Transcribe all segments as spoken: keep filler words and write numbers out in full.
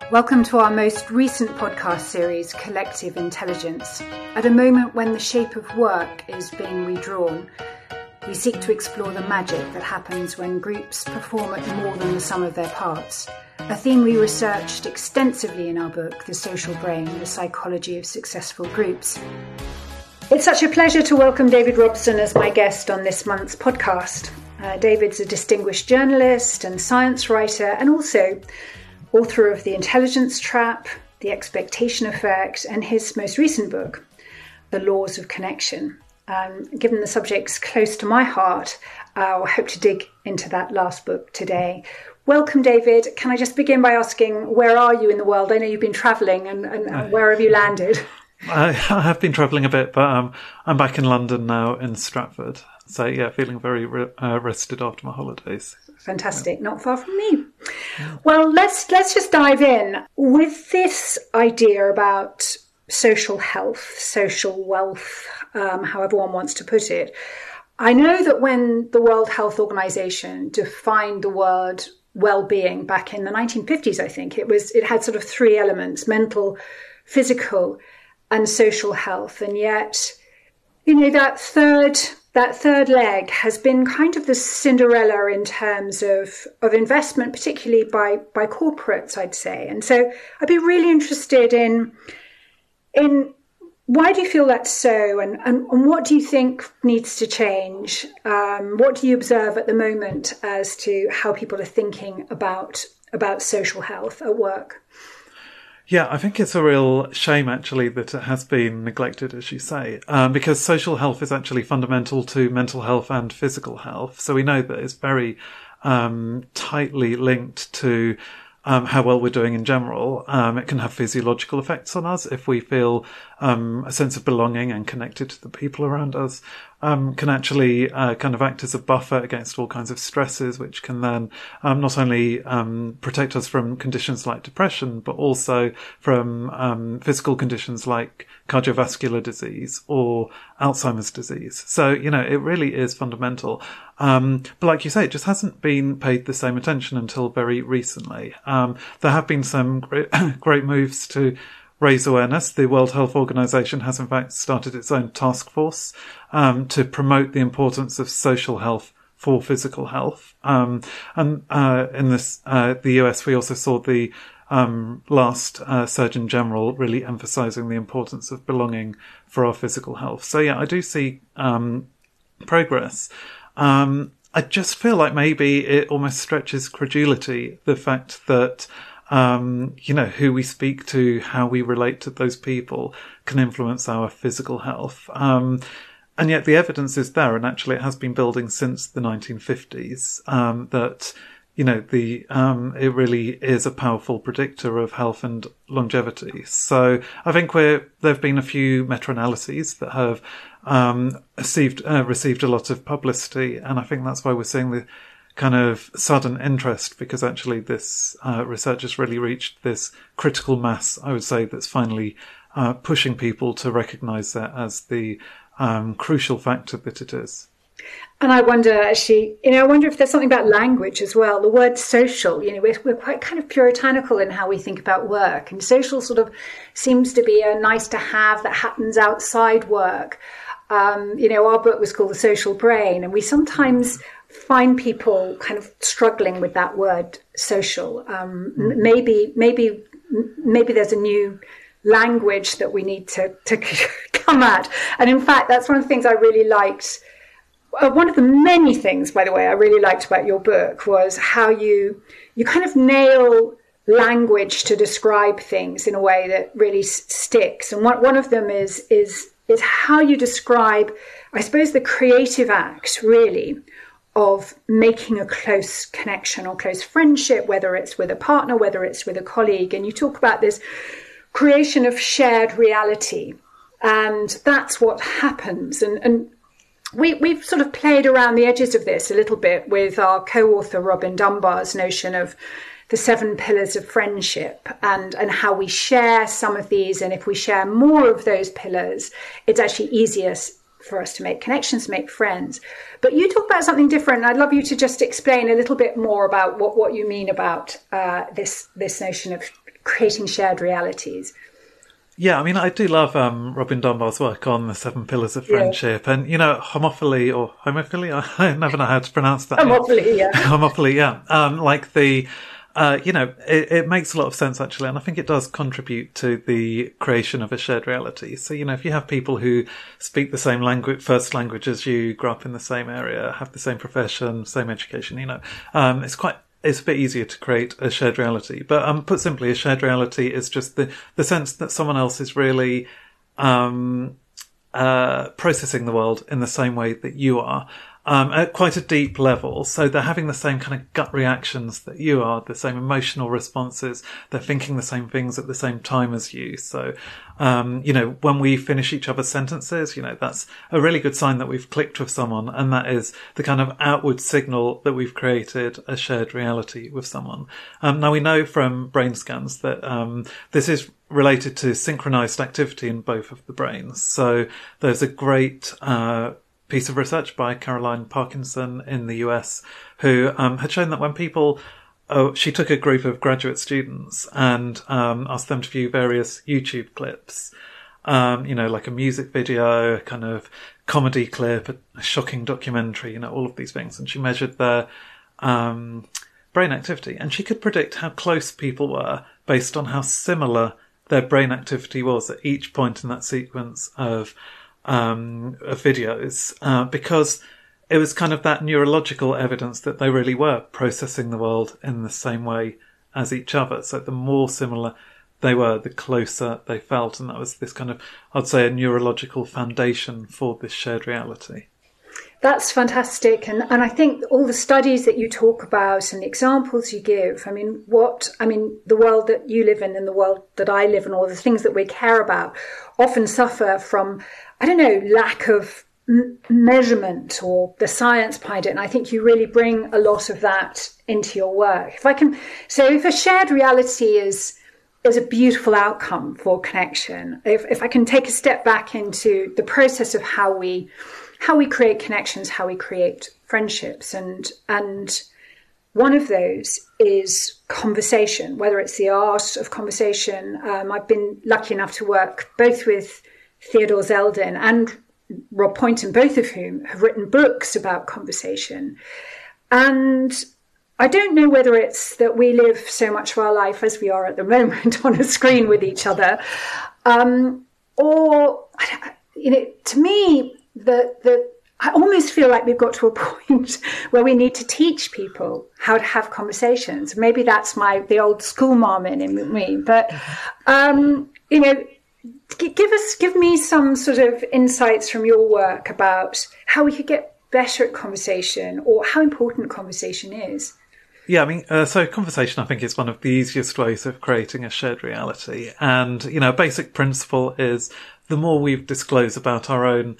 Welcome to our most recent podcast series, Collective Intelligence. At a moment when the shape of work is being redrawn, we seek to explore the magic that happens when groups perform at more than the sum of their parts. A theme we researched extensively in our book, The Social Brain, The Psychology of Successful Groups. It's such a pleasure to welcome David Robson as my guest on this month's podcast. Uh, David's a distinguished journalist and science writer, and also author of The Intelligence Trap, The Expectation Effect, and his most recent book, The Laws of Connection. Um, given the subject's close to my heart, uh, I hope to dig into that last book today. Welcome, David. Can I just begin by asking, where are you in the world? I know you've been travelling, and, and, and where have you landed? I, I have been travelling a bit, but um, I'm back in London now, in Stratford. So, yeah, feeling very re- uh, rested after my holidays. Fantastic. Yeah. Not far from me. Well, let's let's just dive in. With this idea about social health, social wealth, um, however one wants to put it, I know that when the World Health Organization defined the word well-being back in the nineteen fifties, I think, it was it had sort of three elements: mental, physical, and social health. And yet, you know, that third that third leg has been kind of the Cinderella in terms of, of investment, particularly by, by corporates, I'd say. And so I'd be really interested in, in why do you feel that's so, and, and, and what do you think needs to change? Um, what do you observe at the moment as to how people are thinking about, about social health at work? Yeah, I think it's a real shame, actually, that it has been neglected, as you say, um, because social health is actually fundamental to mental health and physical health. So we know that it's very um, tightly linked to um, how well we're doing in general. Um, it can have physiological effects on us if we feel um, a sense of belonging and connected to the people around us. Um, can actually uh, kind of act as a buffer against all kinds of stresses, which can then um, not only um, protect us from conditions like depression, but also from um, physical conditions like cardiovascular disease or Alzheimer's disease. So, you know, it really is fundamental. Um, but like you say, it just hasn't been paid the same attention until very recently. Um, there have been some great, great moves to raise awareness. The World Health Organization has in fact started its own task force um, to promote the importance of social health for physical health. Um, and uh, in this, uh, the U S, we also saw the um, last uh, Surgeon General really emphasizing the importance of belonging for our physical health. So yeah, I do see um, progress. Um, I just feel like maybe it almost stretches credulity, the fact that Um, you know, who we speak to, how we relate to those people can influence our physical health. Um, and yet the evidence is there, and actually it has been building since the nineteen fifties, um, that, you know, the, um, it really is a powerful predictor of health and longevity. So I think we're, there've been a few meta-analyses that have, um, received, uh, received a lot of publicity. And I think that's why we're seeing the kind of sudden interest, because actually this uh, research has really reached this critical mass, I would say, that's finally uh, pushing people to recognise that as the um, crucial factor that it is. And I wonder, actually, you know, I wonder if there's something about language as well. The word social, you know, we're, we're quite kind of puritanical in how we think about work. And social sort of seems to be a nice to have that happens outside work. Um, you know, our book was called The Social Brain, and we sometimes find people kind of struggling with that word social. Um, mm. Maybe, maybe, maybe there's a new language that we need to, to come at. And in fact, that's one of the things I really liked. Uh, one of the many things, by the way, I really liked about your book was how you, you kind of nail language to describe things in a way that really s- sticks. And one, one of them is, is, is how you describe, I suppose, the creative act, really, of making a close connection or close friendship, whether it's with a partner, whether it's with a colleague. And you talk about this creation of shared reality. And that's what happens. And, and we, we've sort of played around the edges of this a little bit with our co-author Robin Dunbar's notion of the seven pillars of friendship, and, and how we share some of these. And if we share more of those pillars, it's actually easier for us to make connections, make friends. But you talk about something different. I'd love you to just explain a little bit more about what, what you mean about uh, this this notion of creating shared realities. Yeah, I mean, I do love um, Robin Dunbar's work on the seven pillars of friendship. Yeah. And, you know, homophily or homophily, I never know how to pronounce that. Homophily, yeah. Homophily, yeah. Um, like the, uh, you know, it, it makes a lot of sense, actually. And I think it does contribute to the creation of a shared reality. So, you know, if you have people who speak the same language, first language as you, grow up in the same area, have the same profession, same education, you know, um, it's quite... it's a bit easier to create a shared reality. But um, put simply, a shared reality is just the, the sense that someone else is really um, uh, processing the world in the same way that you are, um, at quite a deep level. So they're having the same kind of gut reactions that you are, the same emotional responses. They're thinking the same things at the same time as you. So, um, you know, when we finish each other's sentences, you know, that's a really good sign that we've clicked with someone. And that is the kind of outward signal that we've created a shared reality with someone. Um, now we know from brain scans that, um, this is related to synchronized activity in both of the brains. So there's a great, uh, piece of research by Caroline Parkinson in the U S who um, had shown that when people, oh, she took a group of graduate students and um, asked them to view various YouTube clips, um, you know, like a music video, a kind of comedy clip, a, a shocking documentary, you know, all of these things. And she measured their um, brain activity, and she could predict how close people were based on how similar their brain activity was at each point in that sequence of um, of videos, uh, because it was kind of that neurological evidence that they really were processing the world in the same way as each other. So the more similar they were, the closer they felt. And that was this kind of, I'd say, a neurological foundation for this shared reality. That's fantastic. And, and I think all the studies that you talk about and the examples you give, I mean, what, I mean, the world that you live in and the world that I live in, or the things that we care about, often suffer from, I don't know, lack of m- measurement or the science behind it. And I think you really bring a lot of that into your work. If I can, so if a shared reality is, is a beautiful outcome for connection, if, if I can take a step back into the process of how we, how we create connections, how we create friendships. And, and one of those is conversation, whether it's the art of conversation. Um, I've been lucky enough to work both with Theodore Zeldin and Rob Poynton, both of whom have written books about conversation. And I don't know whether it's that we live so much of our life as we are at the moment on a screen with each other, um, or, you know, to me, the the I almost feel like we've got to a point where we need to teach people how to have conversations. Maybe that's my the old school mom in me, but um, you know, give us give me some sort of insights from your work about how we could get better at conversation, or how important conversation is. Yeah, I mean, uh, so conversation, I think, is one of the easiest ways of creating a shared reality. And, you know, a basic principle is the more we disclose about our own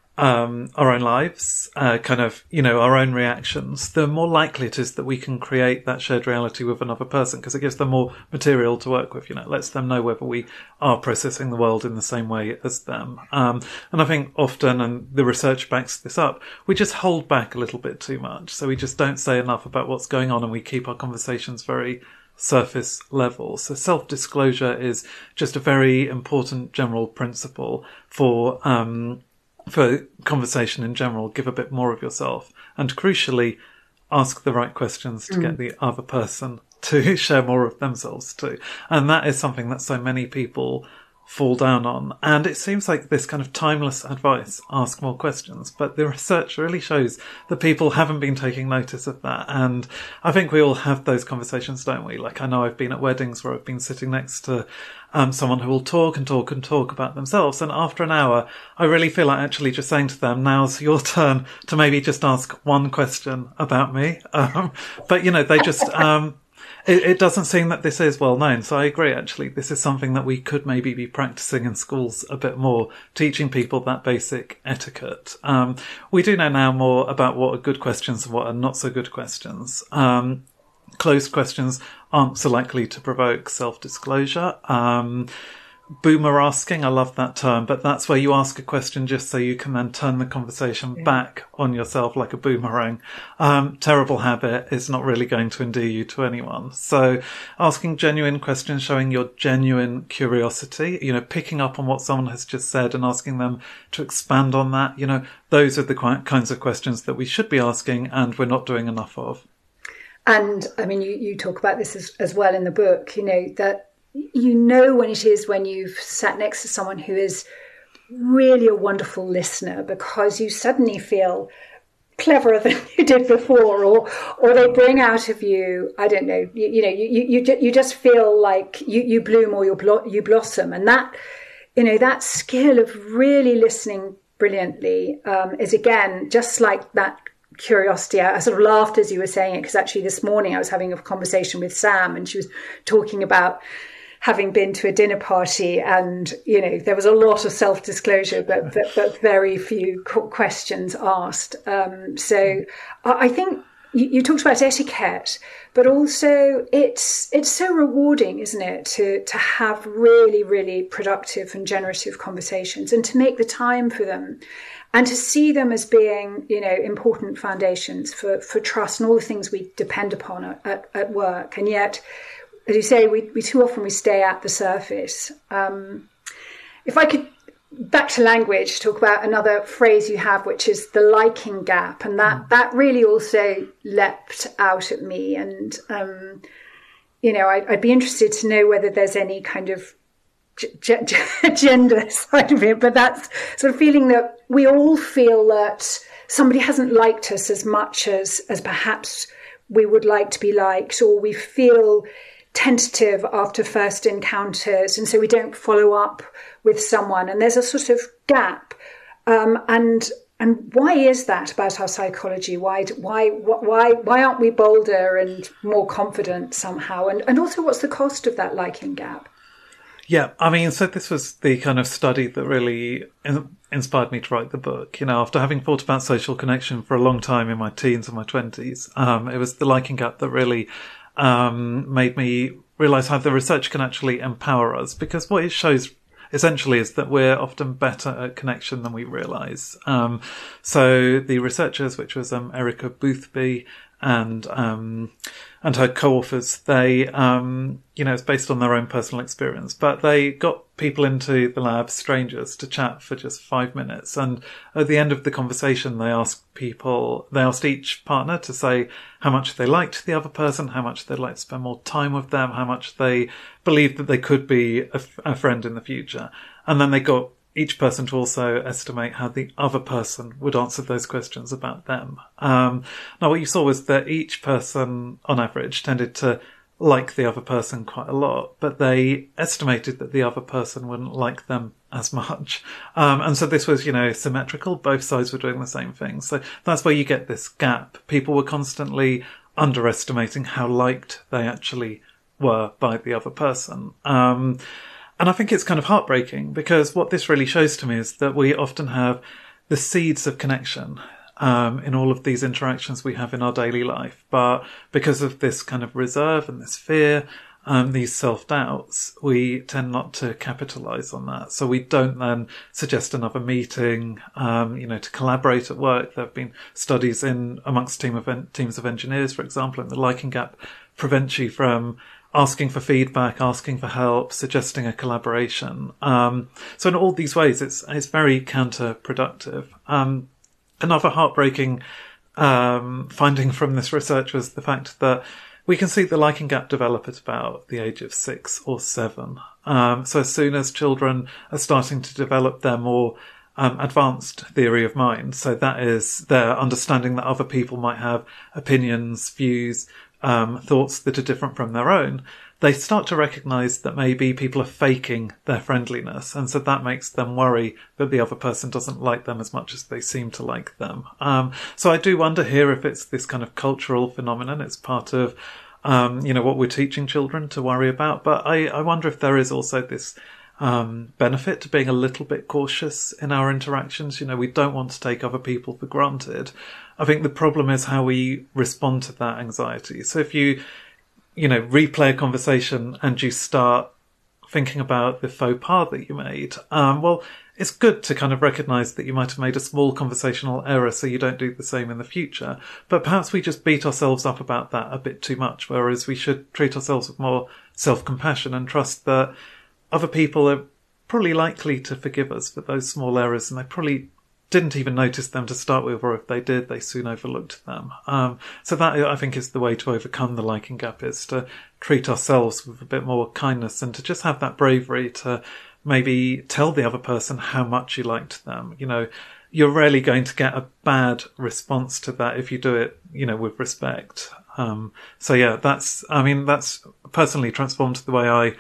Um, our own lives, uh, kind of, you know, our own reactions, the more likely it is that we can create that shared reality with another person, because it gives them more material to work with, you know, it lets them know whether we are processing the world in the same way as them. Um, and I think often, and the research backs this up, we just hold back a little bit too much. So we just don't say enough about what's going on, and we keep our conversations very surface level. So self-disclosure is just a very important general principle for, um, for conversation in general. Give a bit more of yourself, and crucially ask the right questions to mm. get the other person to share more of themselves too. And that is something that so many people fall down on. And it seems like this kind of timeless advice, ask more questions, but the research really shows that people haven't been taking notice of that. And I think we all have those conversations, don't we? Like, I know I've been at weddings where I've been sitting next to um, someone who will talk and talk and talk about themselves. And after an hour, I really feel like actually just saying to them, now's your turn to maybe just ask one question about me. Um, but, you know, they just, um, It, it doesn't seem that this is well known. So I agree, actually. This is something that we could maybe be practicing in schools a bit more, teaching people that basic etiquette. Um, we do know now more about what are good questions and what are not so good questions. Um, closed questions aren't so likely to provoke self-disclosure. Um, boomer asking. I love that term, but that's where you ask a question just so you can then turn the conversation yeah. back on yourself like a boomerang. Um, terrible habit. It's not really going to endear you to anyone. So asking genuine questions, showing your genuine curiosity, you know, picking up on what someone has just said and asking them to expand on that. You know, those are the kinds of questions that we should be asking and we're not doing enough of. And I mean, you, you talk about this as, as well in the book, you know, that you know when it is when you've sat next to someone who is really a wonderful listener because you suddenly feel cleverer than you did before, or or they bring out of you, I don't know, you, you know, you you you just feel like you, you bloom or you blo- you blossom, and that, you know, that skill of really listening brilliantly um, is again just like that curiosity. I, I sort of laughed as you were saying it because actually this morning I was having a conversation with Sam and she was talking about having been to a dinner party and, you know, there was a lot of self-disclosure, but but, but very few questions asked. Um, so I think you, you talked about etiquette, but also it's it's so rewarding, isn't it, to to have really, really productive and generative conversations and to make the time for them and to see them as being, you know, important foundations for, for trust and all the things we depend upon at, at, at work. And yet, as you say, we, we too often we stay at the surface. Um, if I could, back to language, talk about another phrase you have, which is the liking gap. And that, mm. that really also leapt out at me. And, um, you know, I, I'd be interested to know whether there's any kind of g- g- gender side of it. But that's sort of feeling that we all feel that somebody hasn't liked us as much as, as perhaps we would like to be liked, or we feel tentative after first encounters, and so we don't follow up with someone, and there's a sort of gap. Um, and and why is that about our psychology? Why why why why aren't we bolder and more confident somehow? And and also, what's the cost of that liking gap? Yeah, I mean, so this was the kind of study that really in- inspired me to write the book. You know, after having thought about social connection for a long time in my teens and my twenties, um, it was the liking gap that really um, made me realise how the research can actually empower us, because what it shows essentially is that we're often better at connection than we realise. Um, so the researchers, which was um, Erica Boothby and um, and her co-authors, they, um, you know, it's based on their own personal experience, but they got people into the lab, strangers, to chat for just five minutes. And at the end of the conversation, they asked people, they asked each partner to say how much they liked the other person, how much they'd like to spend more time with them, how much they believed that they could be a, a friend in the future. And then they got each person to also estimate how the other person would answer those questions about them. Um, now, what you saw was that each person, on average, tended to like the other person quite a lot, but they estimated that the other person wouldn't like them as much. Um, and so this was, you know, symmetrical. Both sides were doing the same thing. So that's where you get this gap. People were constantly underestimating how liked they actually were by the other person. Um, And I think it's kind of heartbreaking, because what this really shows to me is that we often have the seeds of connection um, in all of these interactions we have in our daily life. But because of this kind of reserve and this fear, um, these self-doubts, we tend not to capitalise on that. So we don't then suggest another meeting, um, you know, to collaborate at work. There have been studies in amongst team of en- teams of engineers, for example, and the liking gap prevents you from asking for feedback, asking for help, suggesting a collaboration. Um, so in all these ways, it's it's very counterproductive. Um, another heartbreaking um, finding from this research was the fact that we can see the liking gap develop at about the age of six or seven. Um, so as soon as children are starting to develop their more um, advanced theory of mind, so that is their understanding that other people might have opinions, views, Um, thoughts that are different from their own, they start to recognise that maybe people are faking their friendliness, and so that makes them worry that the other person doesn't like them as much as they seem to like them. Um, so I do wonder here if it's this kind of cultural phenomenon. It's part of, um, you know, what we're teaching children to worry about. But I, I wonder if there is also this um, benefit to being a little bit cautious in our interactions. You know, we don't want to take other people for granted. I think the problem is how we respond to that anxiety. So if you, you know, replay a conversation and you start thinking about the faux pas that you made, um, well, it's good to kind of recognise that you might have made a small conversational error so you don't do the same in the future. But perhaps we just beat ourselves up about that a bit too much, whereas we should treat ourselves with more self-compassion and trust that other people are probably likely to forgive us for those small errors, and they probably didn't even notice them to start with, or if they did, they soon overlooked them. Um, so that, I think, is the way to overcome the liking gap, is to treat ourselves with a bit more kindness and to just have that bravery to maybe tell the other person how much you liked them. You know, you're rarely going to get a bad response to that if you do it, you know, with respect. Um, so yeah, that's, I mean, that's personally transformed the way I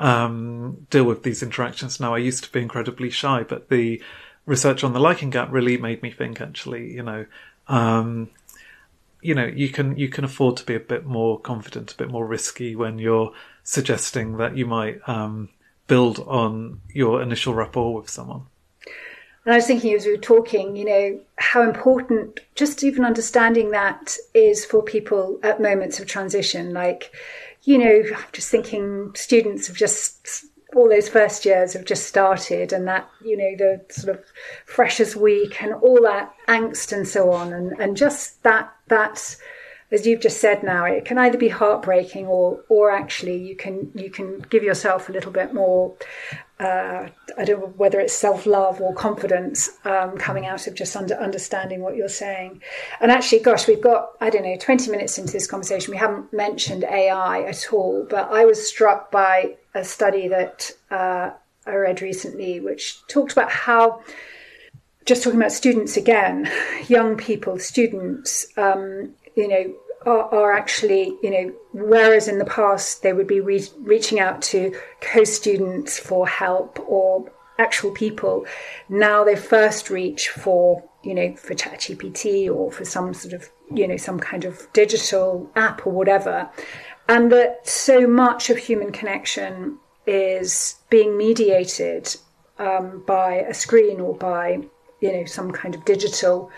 um, deal with these interactions now. I used to be incredibly shy, but the research on the liking gap really made me think, actually, you know, um, you know, you can, you can afford to be a bit more confident, a bit more risky when you're suggesting that you might, um, build on your initial rapport with someone. And I was thinking as we were talking, you know, how important just even understanding that is for people at moments of transition. Like, you know, I'm just thinking students have just, all those first years have just started, and that, you know, the sort of freshers week and all that angst and so on. And, and just that, that's, as you've just said now, it can either be heartbreaking or, or actually you can, you can give yourself a little bit more, uh, I don't know whether it's self-love or confidence, um, coming out of just under, understanding what you're saying. And actually, gosh, we've got, I don't know, twenty minutes into this conversation. We haven't mentioned A I at all, but I was struck by a study that, uh, I read recently, which talked about how, just talking about students again, young people, students, um, you know, are, are actually, you know, whereas in the past they would be re- reaching out to co-students for help or actual people, now they first reach for, you know, for ChatGPT or for some sort of, you know, some kind of digital app or whatever. And that so much of human connection is being mediated um, by a screen or by, you know, some kind of digital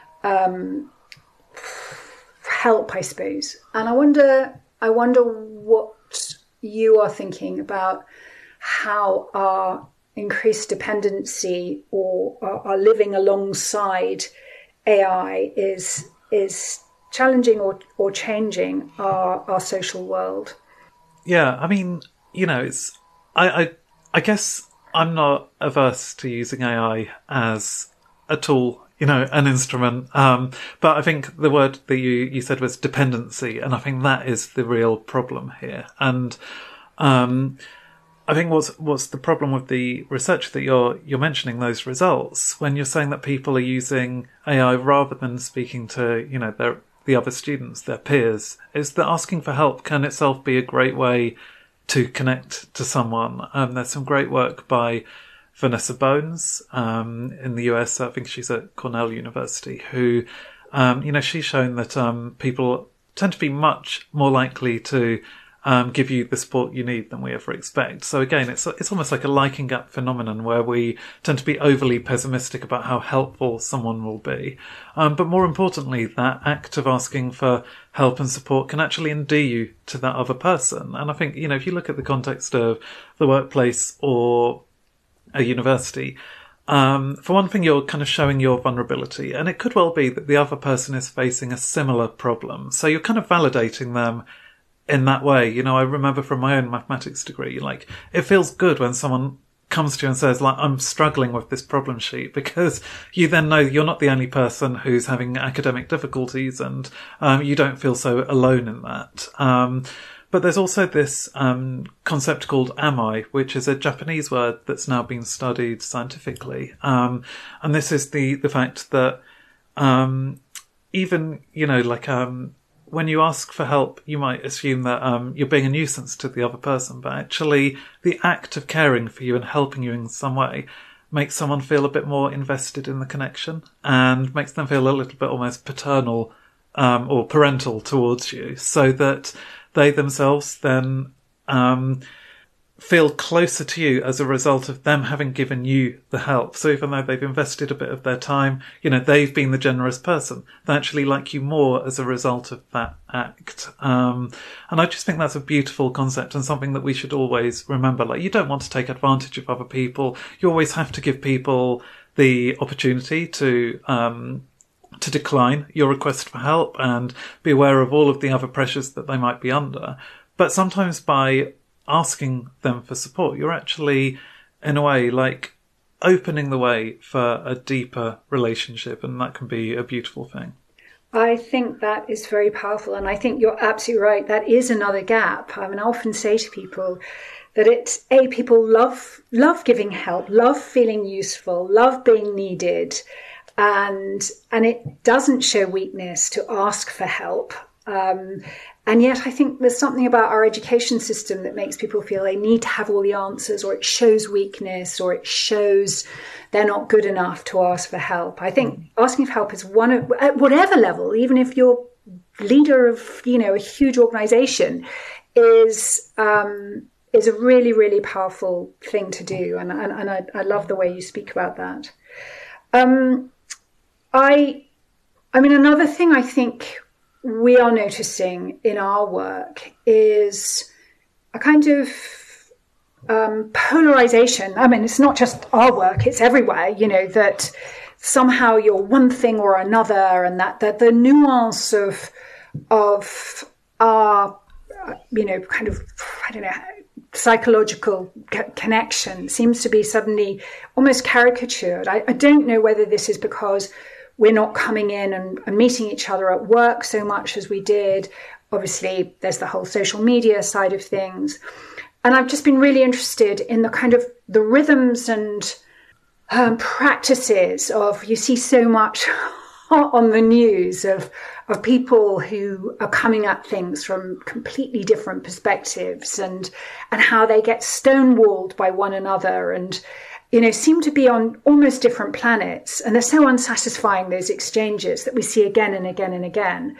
um help, I suppose. And I wonder, I wonder what you are thinking about how our increased dependency or our, our living alongside A I is is challenging or, or changing our, our social world. Yeah, I mean, you know, it's I, I I guess I'm not averse to using A I as a tool, you know, an instrument. Um, but I think the word that you, you said was dependency. And I think that is the real problem here. And, um, I think what's, what's the problem with the research that you're, you're mentioning those results when you're saying that people are using A I rather than speaking to, you know, their, the other students, their peers, is that asking for help can itself be a great way to connect to someone. Um, there's some great work by Vanessa Bones, um, in the U S. I think she's at Cornell University, who, um, you know, she's shown that, um, people tend to be much more likely to, um, give you the support you need than we ever expect. So again, it's, it's almost like a liking gap phenomenon where we tend to be overly pessimistic about how helpful someone will be. Um, but more importantly, that act of asking for help and support can actually endear you to that other person. And I think, you know, if you look at the context of the workplace or a university, um, for one thing, you're kind of showing your vulnerability, and it could well be that the other person is facing a similar problem. So you're kind of validating them in that way. You know, I remember from my own mathematics degree, like, it feels good when someone comes to you and says, like, I'm struggling with this problem sheet, because you then know you're not the only person who's having academic difficulties, and um, you don't feel so alone in that. Um, But there's also this um, concept called am I, which is a Japanese word that's now been studied scientifically. Um, and this is the, the fact that um, even, you know, like um, when you ask for help, you might assume that um, you're being a nuisance to the other person. But actually, the act of caring for you and helping you in some way makes someone feel a bit more invested in the connection and makes them feel a little bit almost paternal um, or parental towards you, so that they themselves then um, feel closer to you as a result of them having given you the help. So even though they've invested a bit of their time, you know, they've been the generous person, they actually like you more as a result of that act. Um, and I just think that's a beautiful concept and something that we should always remember. Like, you don't want to take advantage of other people. You always have to give people the opportunity to, um, to decline your request for help and be aware of all of the other pressures that they might be under. But sometimes by asking them for support, you're actually, in a way, like opening the way for a deeper relationship, and that can be a beautiful thing. I think that is very powerful, and I think you're absolutely right. That is another gap. I mean, I often say to people that it's, A, people love love giving help, love feeling useful, love being needed, and and it doesn't show weakness to ask for help. Um, and yet I think there's something about our education system that makes people feel they need to have all the answers, or it shows weakness, or it shows they're not good enough to ask for help. I think asking for help is one of, at whatever level, even if you're leader of, you know, a huge organization, is um, is a really, really powerful thing to do. And, and, and I, I love the way you speak about that. Um, I, I mean, another thing I think we are noticing in our work is a kind of um, polarization. I mean, it's not just our work, it's everywhere, you know, that somehow you're one thing or another, and that, that the nuance of, of our, you know, kind of, I don't know, psychological c- connection seems to be suddenly almost caricatured. I, I don't know whether this is because we're not coming in and, and meeting each other at work so much as we did. Obviously, there's the whole social media side of things. And I've just been really interested in the kind of the rhythms and um, practices of, you see so much on the news of, of people who are coming at things from completely different perspectives, and, and how they get stonewalled by one another, and, you know, seem to be on almost different planets. And they're so unsatisfying, those exchanges that we see again and again and again.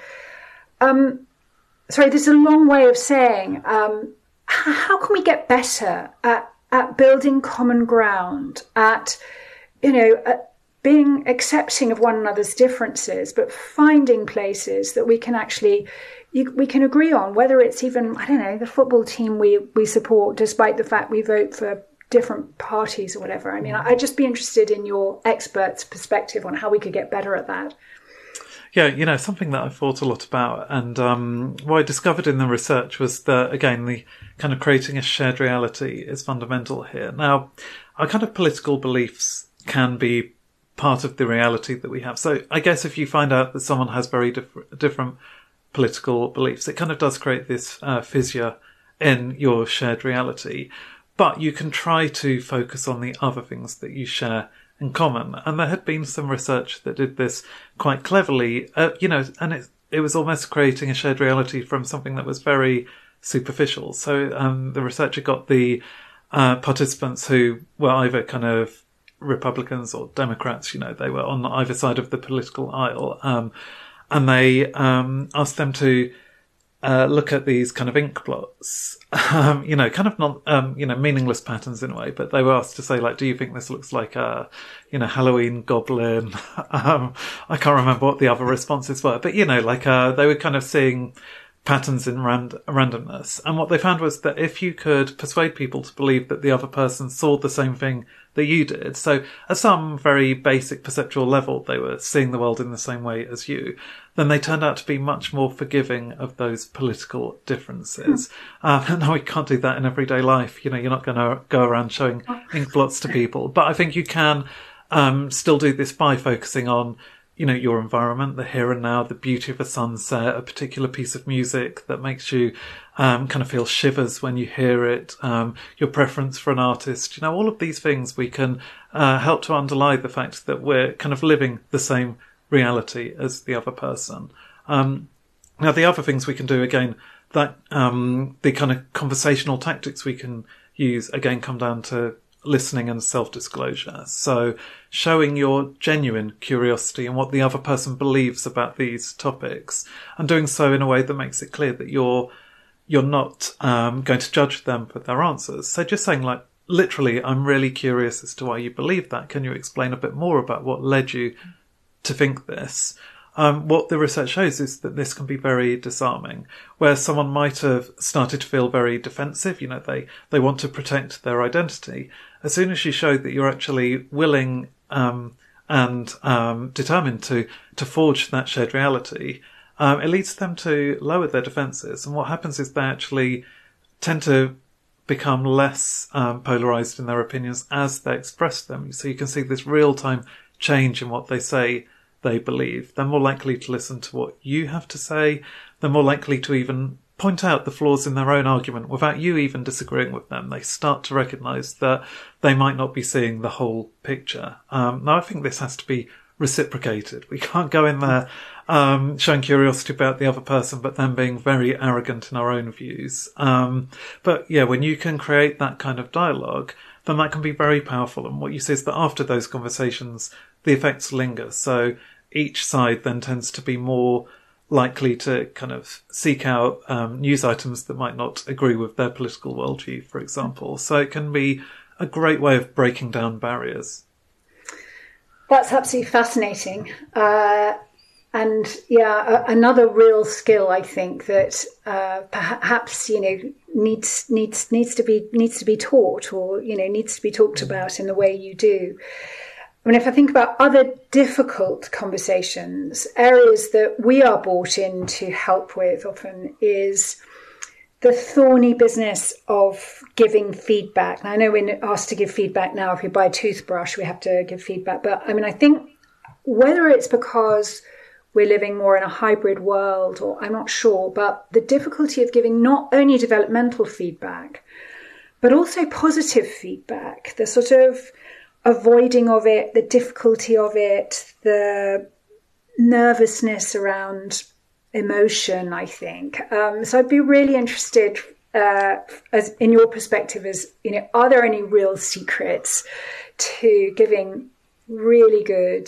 Um, sorry, there's a long way of saying, um, how, how can we get better at, at building common ground, at, you know, at being accepting of one another's differences, but finding places that we can actually, you, we can agree on, whether it's even, I don't know, the football team we, we support, despite the fact we vote for different parties or whatever. I mean, I'd just be interested in your expert's perspective on how we could get better at that. Yeah, you know, something that I've thought a lot about, and um, what I discovered in the research was that, again, the kind of creating a shared reality is fundamental here. Now, our kind of political beliefs can be part of the reality that we have. So I guess if you find out that someone has very diff- different political beliefs, it kind of does create this uh, fissure in your shared reality. But you can try to focus on the other things that you share in common. And there had been some research that did this quite cleverly, uh, you know, and it, it was almost creating a shared reality from something that was very superficial. So um, the researcher got the uh, participants who were either kind of Republicans or Democrats, you know, they were on either side of the political aisle, um, and they um, asked them to uh, look at these kind of ink blots, um, you know, kind of not, um, you know, meaningless patterns in a way, but they were asked to say, like, do you think this looks like a, you know, Halloween goblin? um, I can't remember what the other responses were, but, you know, like, uh, they were kind of seeing patterns in rand- randomness. And what they found was that if you could persuade people to believe that the other person saw the same thing that you did, so at some very basic perceptual level they were seeing the world in the same way as you, then they turned out to be much more forgiving of those political differences. Mm. Um, no, we can't do that in everyday life. You know, you're not going to go around showing ink blots to people. But I think you can um, still do this by focusing on, you know, your environment, the here and now, the beauty of a sunset, a particular piece of music that makes you um, kind of feel shivers when you hear it, um, your preference for an artist. You know, all of these things we can uh, help to underlie the fact that we're kind of living the same reality as the other person. Um, now, the other things we can do, again, that um, the kind of conversational tactics we can use, again, come down to listening and self-disclosure. So showing your genuine curiosity and what the other person believes about these topics, and doing so in a way that makes it clear that you're you're not um, going to judge them for their answers. So just saying, like, literally, I'm really curious as to why you believe that. Can you explain a bit more about what led you to think this? Um, what the research shows is that this can be very disarming, where someone might have started to feel very defensive, you know, they, they want to protect their identity. As soon as you show that you're actually willing um, and um, determined to, to forge that shared reality, um, it leads them to lower their defences. And what happens is they actually tend to become less um, polarised in their opinions as they express them. So you can see this real-time change in what they say they believe. They're more likely to listen to what you have to say. They're more likely to even point out the flaws in their own argument without you even disagreeing with them. They start to recognise that they might not be seeing the whole picture. Um, now, I think this has to be reciprocated. We can't go in there um, showing curiosity about the other person, but then being very arrogant in our own views. Um, but yeah, when you can create that kind of dialogue, then that can be very powerful. And what you see is that after those conversations, the effects linger. So each side then tends to be more likely to kind of seek out um, news items that might not agree with their political worldview, for example. So it can be a great way of breaking down barriers. That's absolutely fascinating. Uh, and yeah, a- another real skill, I think, that uh, perhaps, you know, needs needs needs to be needs to be taught, or, you know, needs to be talked about in the way you do. I mean, if I think about other difficult conversations, areas that we are brought in to help with often is the thorny business of giving feedback. Now, I know we're asked to give feedback now. If we buy a toothbrush, we have to give feedback. But I mean, I think whether it's because we're living more in a hybrid world, or I'm not sure, but the difficulty of giving not only developmental feedback, but also positive feedback, the sort of avoiding of it, the difficulty of it, the nervousness around emotion, I think. Um, so I'd be really interested, uh, as in your perspective, as, you know, are there any real secrets to giving really good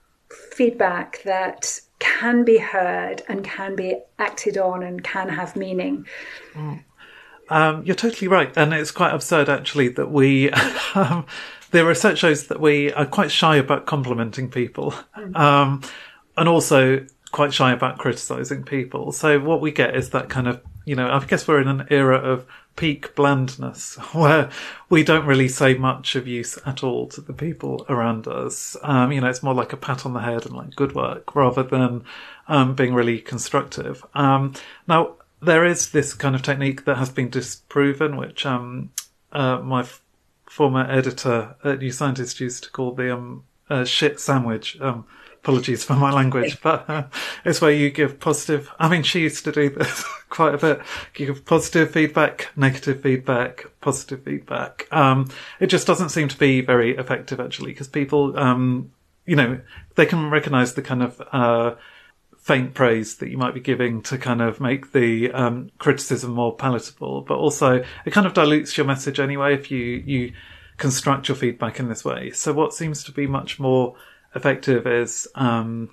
feedback that can be heard and can be acted on and can have meaning? Mm. Um, you're totally right. And it's quite absurd, actually, that we... um, the research shows that we are quite shy about complimenting people, um, and also quite shy about criticising people. So what we get is that kind of, you know, I guess we're in an era of peak blandness where we don't really say much of use at all to the people around us. Um, you know, it's more like a pat on the head and like good work rather than um, being really constructive. Um, now, there is this kind of technique that has been disproven, which um, uh, my f- former editor at New Scientist used to call the um, uh, shit sandwich. Um, apologies for my language, but uh, it's where you give positive... I mean, she used to do this quite a bit. You give positive feedback, negative feedback, positive feedback. Um, it just doesn't seem to be very effective, actually, because people, um, you know, they can recognise the kind of... Uh, faint praise that you might be giving to kind of make the um, criticism more palatable, but also it kind of dilutes your message anyway if you, you construct your feedback in this way. So what seems to be much more effective is um,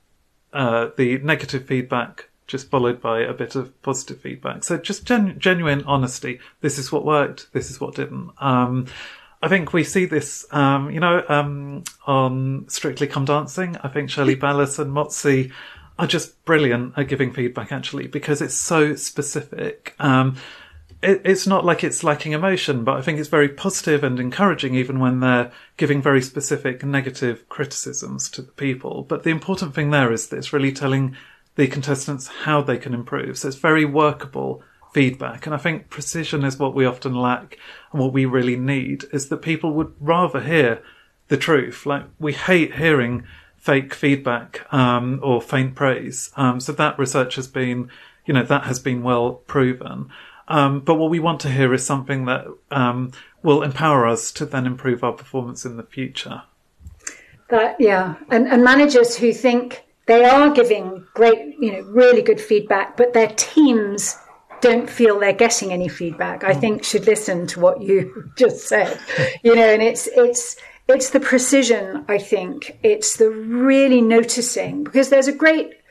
uh, the negative feedback just followed by a bit of positive feedback. So just gen- genuine honesty. This is what worked. This is what didn't. Um, I think we see this, um, you know, um, on Strictly Come Dancing. I think Shirley Ballas and Motzi are just brilliant at giving feedback, actually, because it's so specific. Um, it, it's not like it's lacking emotion, but I think it's very positive and encouraging, even when they're giving very specific negative criticisms to the people. But the important thing there is that it's really telling the contestants how they can improve. So it's very workable feedback. And I think precision is what we often lack, and what we really need is that people would rather hear the truth. Like, we hate hearing fake feedback um, or faint praise. Um, so that research has been, you know, that has been well proven. Um, but what we want to hear is something that um, will empower us to then improve our performance in the future. That, yeah. And, and managers who think they are giving great, you know, really good feedback, but their teams don't feel they're getting any feedback, I think should listen to what you just said. You know, and it's, it's, It's the precision, I think. It's the really noticing, because there's a great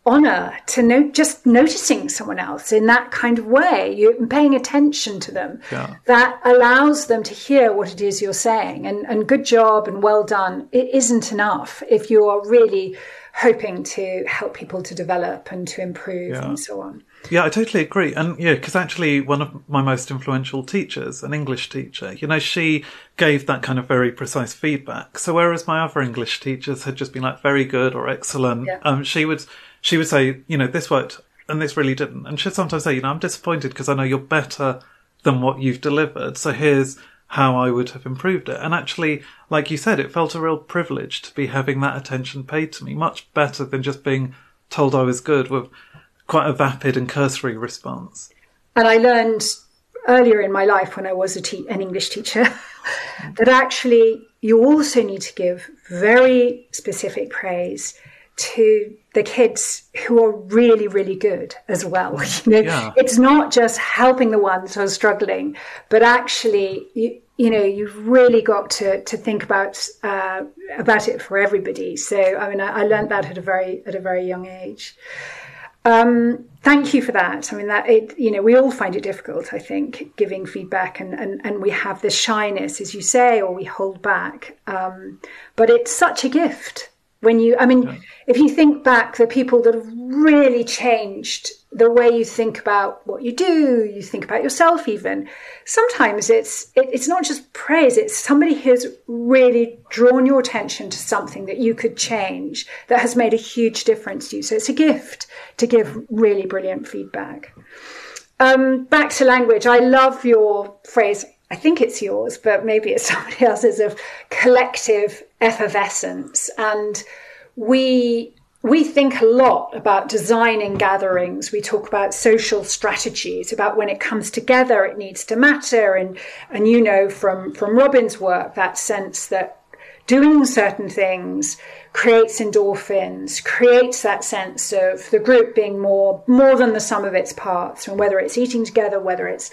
honor to know, just noticing someone else in that kind of way. You're paying attention to them. Yeah. That allows them to hear what it is you're saying. And, and good job and well done. It isn't enough if you are really hoping to help people to develop and to improve yeah. and so on. Yeah, I totally agree. And yeah, because actually one of my most influential teachers, an English teacher, you know, she gave that kind of very precise feedback. So whereas my other English teachers had just been like very good or excellent, yeah. um, she would she would say, you know, this worked and this really didn't. And she'd sometimes say, you know, I'm disappointed because I know you're better than what you've delivered. So here's how I would have improved it. And actually, like you said, it felt a real privilege to be having that attention paid to me, much better than just being told I was good with quite a vapid and cursory response. And I learned earlier in my life when I was a te- an English teacher that actually you also need to give very specific praise to the kids who are really, really good as well. You know, yeah. It's not just helping the ones who are struggling, but actually, you, you know, you've really got to, to think about uh, about it for everybody. So, I mean, I, I learned that at a very at a very young age. Um, thank you for that. I mean, that it, you know, we all find it difficult, I think, giving feedback, and, and, and we have this shyness, as you say, or we hold back. Um, but it's such a gift when you, I mean, yeah. if you think back, the people that have really changed the way you think about what you do, you think about yourself even. Sometimes it's it, it's not just praise, it's somebody who's really drawn your attention to something that you could change, that has made a huge difference to you. So it's a gift to give really brilliant feedback. Um, back to language, I love your phrase, I think it's yours, but maybe it's somebody else's, of collective effervescence. And we... We think a lot about designing gatherings. We talk about social strategies, about when it comes together, it needs to matter. And, and you know, from, from Robin's work, that sense that doing certain things creates endorphins, creates that sense of the group being more, more than the sum of its parts. And whether it's eating together, whether it's,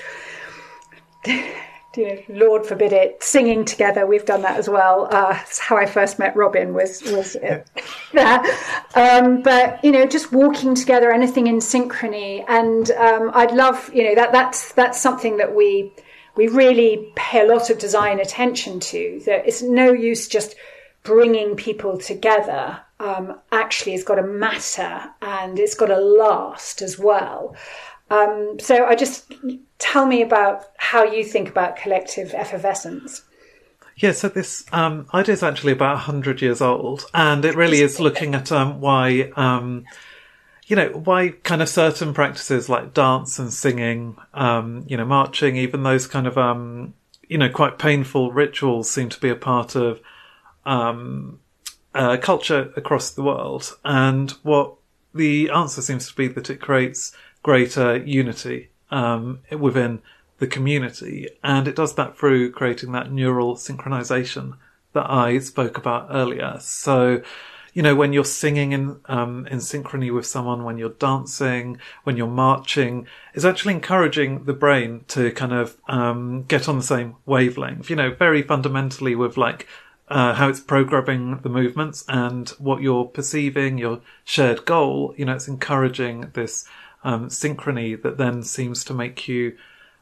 you know, Lord forbid it, singing together. We've done that as well. Uh, that's how I first met Robin, was was it, that. Um, but you know, just walking together, anything in synchrony. And um, I'd love, you know, that that's that's something that we we really pay a lot of design attention to. That it's no use just bringing people together. Um, actually, it's got to matter, and it's got to last as well. Um, so I just tell me about how you think about collective effervescence. Yeah, so this um, idea is actually about one hundred years old, and it really is looking at um, why, um, you know, why kind of certain practices like dance and singing, um, you know, marching, even those kind of, um, you know, quite painful rituals seem to be a part of um, uh, culture across the world. And what the answer seems to be that it creates greater unity um, within the community, and it does that through creating that neural synchronization that I spoke about earlier. So, you know, when you're singing in um, in synchrony with someone, when you're dancing, when you're marching, it's actually encouraging the brain to kind of um, get on the same wavelength. You know, very fundamentally with like uh, how it's programming the movements and what you're perceiving, your shared goal. You know, it's encouraging this Um, synchrony that then seems to make you,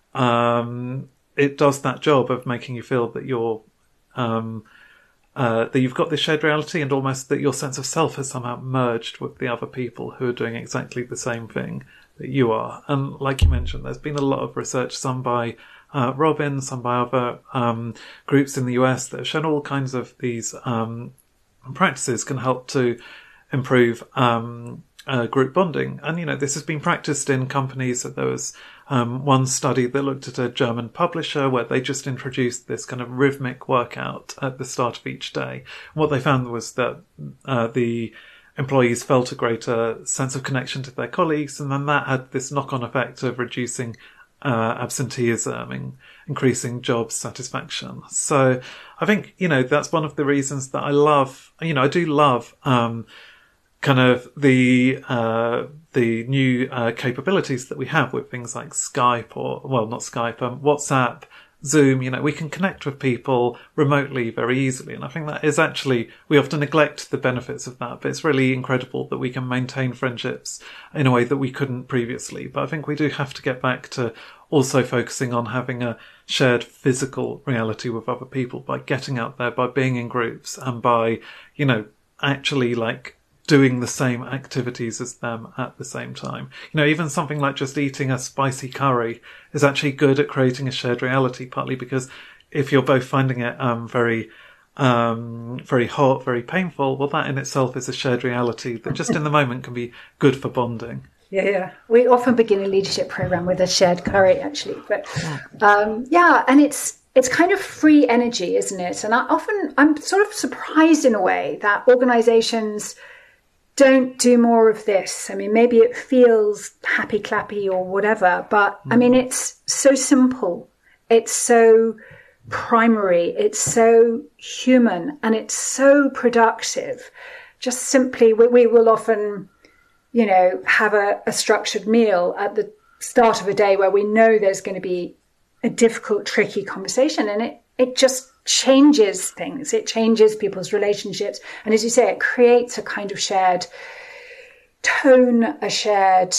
um, it does that job of making you feel that you're, um, uh, that you've got this shared reality, and almost that your sense of self has somehow merged with the other people who are doing exactly the same thing that you are. And like you mentioned, there's been a lot of research, some by uh, Robin, some by other um, groups in the U S, that have shown all kinds of these um, practices can help to improve um Uh, group bonding. And, you know, this has been practiced in companies. That there was um, one study that looked at a German publisher where they just introduced this kind of rhythmic workout at the start of each day. And what they found was that uh, the employees felt a greater sense of connection to their colleagues, and then that had this knock-on effect of reducing uh, absenteeism and increasing job satisfaction. So I think, you know, that's one of the reasons that I love, you know, I do love um kind of the uh, the new uh, capabilities that we have with things like Skype or, well, not Skype, um, WhatsApp, Zoom, you know, we can connect with people remotely very easily. And I think that is actually, we often neglect the benefits of that, but it's really incredible that we can maintain friendships in a way that we couldn't previously. But I think we do have to get back to also focusing on having a shared physical reality with other people by getting out there, by being in groups, and by, you know, actually like doing the same activities as them at the same time. You know, even something like just eating a spicy curry is actually good at creating a shared reality, partly because if you're both finding it um, very, um, very hot, very painful, well, that in itself is a shared reality that just in the moment can be good for bonding. Yeah, yeah. We often begin a leadership program with a shared curry, actually. But um, yeah, and it's it's kind of free energy, isn't it? And I often, I'm sort of surprised in a way that organizations don't do more of this. I mean, maybe it feels happy clappy or whatever, but mm. I mean, it's so simple. It's so primary. It's so human, and it's so productive. Just simply, we, we will often, you know, have a, a structured meal at the start of a day where we know there's going to be a difficult, tricky conversation, and it, it just changes things. It changes people's relationships. And as you say, it creates a kind of shared tone, a shared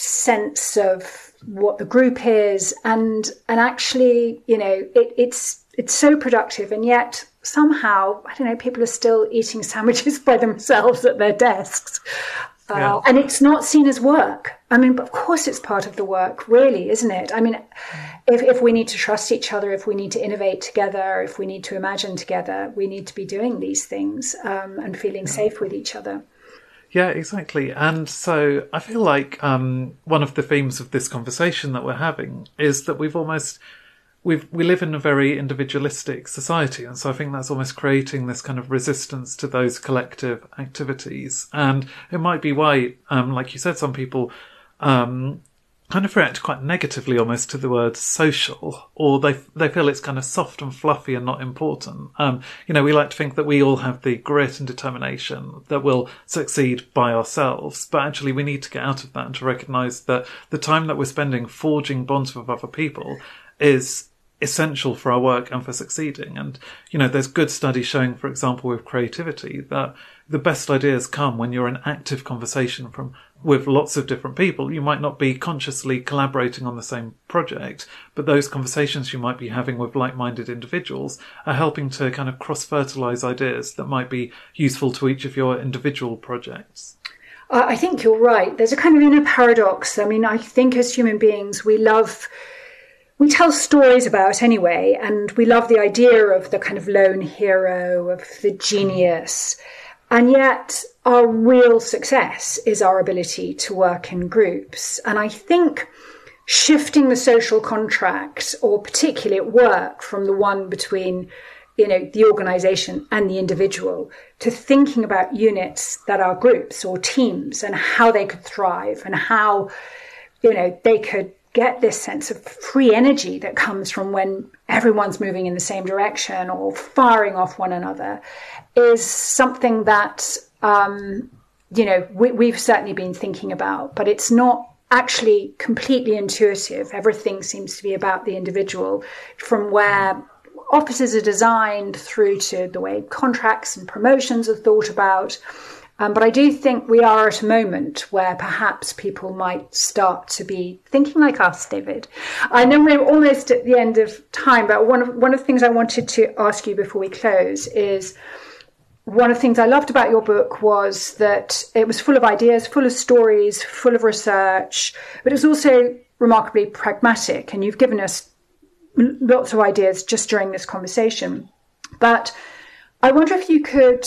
sense of what the group is. And, and actually, you know, it, it's, it's so productive. And yet somehow, I don't know, people are still eating sandwiches by themselves at their desks. Yeah. Uh, and it's not seen as work. I mean, but of course it's part of the work, really, isn't it? I mean, if, if we need to trust each other, if we need to innovate together, if we need to imagine together, we need to be doing these things um, and feeling safe with each other. Yeah, exactly. And so I feel like um, one of the themes of this conversation that we're having is that we've almost... We've, we live in a very individualistic society, and so I think that's almost creating this kind of resistance to those collective activities. And it might be why, um, like you said, some people um, kind of react quite negatively almost to the word social, or they they feel it's kind of soft and fluffy and not important. Um, you know, we like to think that we all have the grit and determination that we'll succeed by ourselves, but actually we need to get out of that and to recognise that the time that we're spending forging bonds with other people is essential for our work and for succeeding. And, you know, there's good studies showing, for example, with creativity, that the best ideas come when you're in active conversation from with lots of different people. You might not be consciously collaborating on the same project, but those conversations you might be having with like-minded individuals are helping to kind of cross-fertilise ideas that might be useful to each of your individual projects. Uh, I think you're right. There's a kind of inner paradox. I mean, I think as human beings, we love... We tell stories about anyway, and we love the idea of the kind of lone hero, of the genius. And yet our real success is our ability to work in groups. And I think shifting the social contract, or particularly at work, from the one between, you know, the organisation and the individual, to thinking about units that are groups or teams and how they could thrive and how, you know, they could get this sense of free energy that comes from when everyone's moving in the same direction or firing off one another, is something that, um, you know, we, we've certainly been thinking about, but it's not actually completely intuitive. Everything seems to be about the individual, from where offices are designed through to the way contracts and promotions are thought about. Um, but I do think we are at a moment where perhaps people might start to be thinking like us, David. I know we're almost at the end of time, but one of one of the things I wanted to ask you before we close is, one of the things I loved about your book was that it was full of ideas, full of stories, full of research, but it was also remarkably pragmatic. And you've given us lots of ideas just during this conversation. But I wonder if you could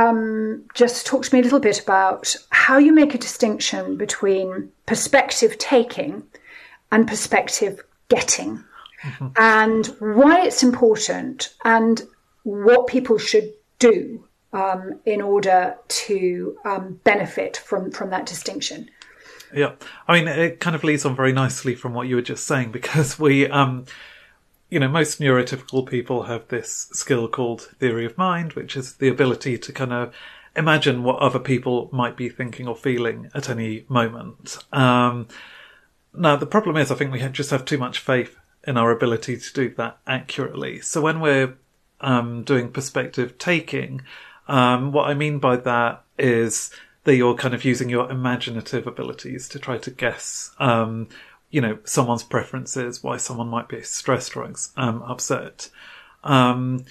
um, just talk to me a little bit about how you make a distinction between perspective taking and perspective getting, mm-hmm. and why it's important and what people should do um, in order to um, benefit from, from that distinction. Yeah, I mean, it kind of leads on very nicely from what you were just saying, because we... Um, You know, most neurotypical people have this skill called theory of mind, which is the ability to kind of imagine what other people might be thinking or feeling at any moment. Um, now, the problem is, I think we just have too much faith in our ability to do that accurately. So when we're um, doing perspective taking, um, what I mean by that is that you're kind of using your imaginative abilities to try to guess, um, you know, someone's preferences, why someone might be stressed or um, upset. Um,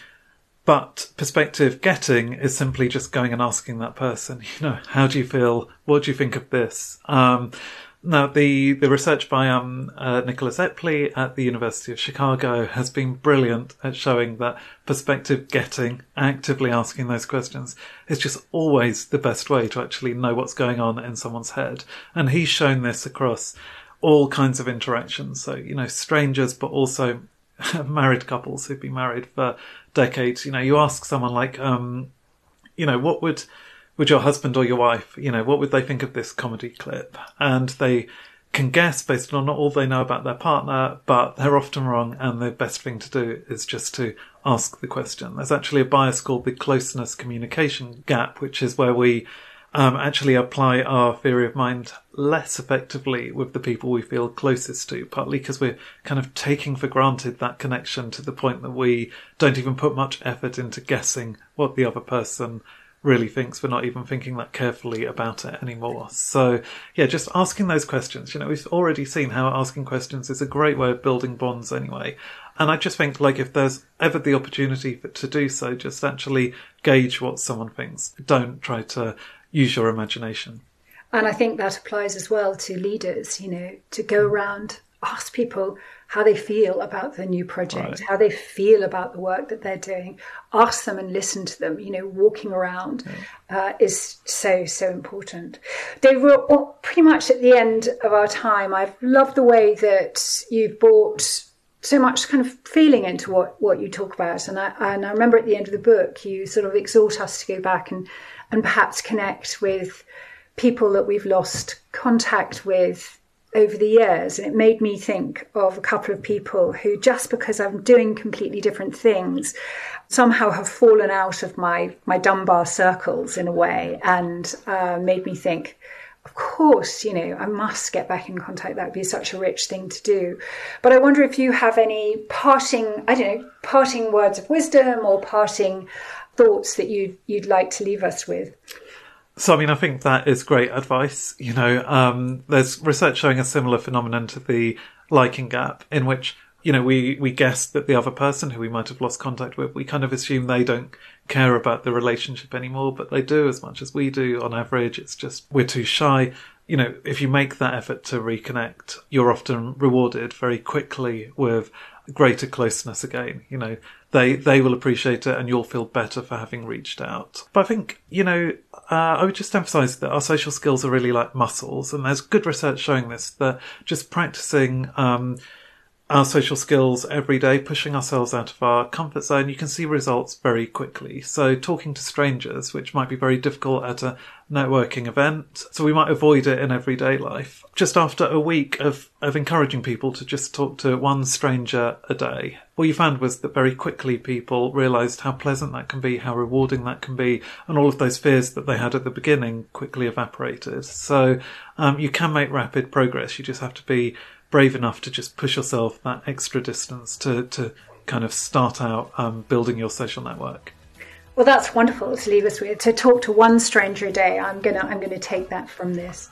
but perspective getting is simply just going and asking that person, you know, how do you feel? What do you think of this? Um, now, the, the research by um, uh, Nicholas Epley at the University of Chicago has been brilliant at showing that perspective getting, actively asking those questions, is just always the best way to actually know what's going on in someone's head. And he's shown this across all kinds of interactions. So, you know, strangers, but also married couples who've been married for decades. You know, you ask someone like, um, you know, what would... would your husband or your wife, you know, what would they think of this comedy clip? And they can guess based on all they know about their partner, but they're often wrong, and the best thing to do is just to ask the question. There's actually a bias called the closeness communication gap, which is where we um, actually apply our theory of mind less effectively with the people we feel closest to, partly because we're kind of taking for granted that connection to the point that we don't even put much effort into guessing what the other person really thinks. We're not even thinking that carefully about it anymore. So yeah, just asking those questions. You know, we've already seen how asking questions is a great way of building bonds anyway. And I just think, like, if there's ever the opportunity for, to do so, just actually gauge what someone thinks. Don't try to use your imagination. And I think that applies as well to leaders, you know, to go around, ask people how they feel about the new project, right, how they feel about the work that they're doing. Ask them and listen to them. You know, walking around yeah. uh, is so, so important. Dave, we're pretty much at the end of our time. I've loved the way that you've brought so much kind of feeling into what, what you talk about. And I, and I remember at the end of the book, you sort of exhort us to go back and, and perhaps connect with people that we've lost contact with over the years. And it made me think of a couple of people who, just because I'm doing completely different things, somehow have fallen out of my, my Dunbar circles in a way, and uh, made me think, of course, you know, I must get back in contact. That would be such a rich thing to do. But I wonder if you have any parting, I don't know, parting words of wisdom or parting thoughts that you'd, you'd like to leave us with. So, I mean, I think that is great advice. You know, um, there's research showing a similar phenomenon to the liking gap, in which, you know, we, we guess that the other person who we might have lost contact with, we kind of assume they don't care about the relationship anymore, but they do as much as we do on average. It's just we're too shy. You know, if you make that effort to reconnect, you're often rewarded very quickly with greater closeness again. You know, they they will appreciate it and you'll feel better for having reached out. But I think, you know, uh, I would just emphasise that our social skills are really like muscles, and there's good research showing this, that just practising um, our social skills every day, pushing ourselves out of our comfort zone, you can see results very quickly. So talking to strangers, which might be very difficult at a networking event, so we might avoid it in everyday life. Just after a week of, of encouraging people to just talk to one stranger a day, what you found was that very quickly people realised how pleasant that can be, how rewarding that can be, and all of those fears that they had at the beginning quickly evaporated. So um, you can make rapid progress. You just have to be brave enough to just push yourself that extra distance to, to kind of start out um, building your social network. Well, that's wonderful to leave us with. To talk to one stranger a day. I'm gonna I'm gonna take that from this.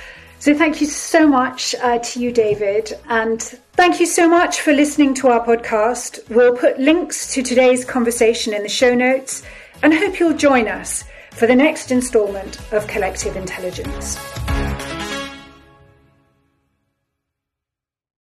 So thank you so much uh, to you, David, and thank you so much for listening to our podcast. We'll put links to today's conversation in the show notes, and hope you'll join us for the next instalment of Collective Intelligence.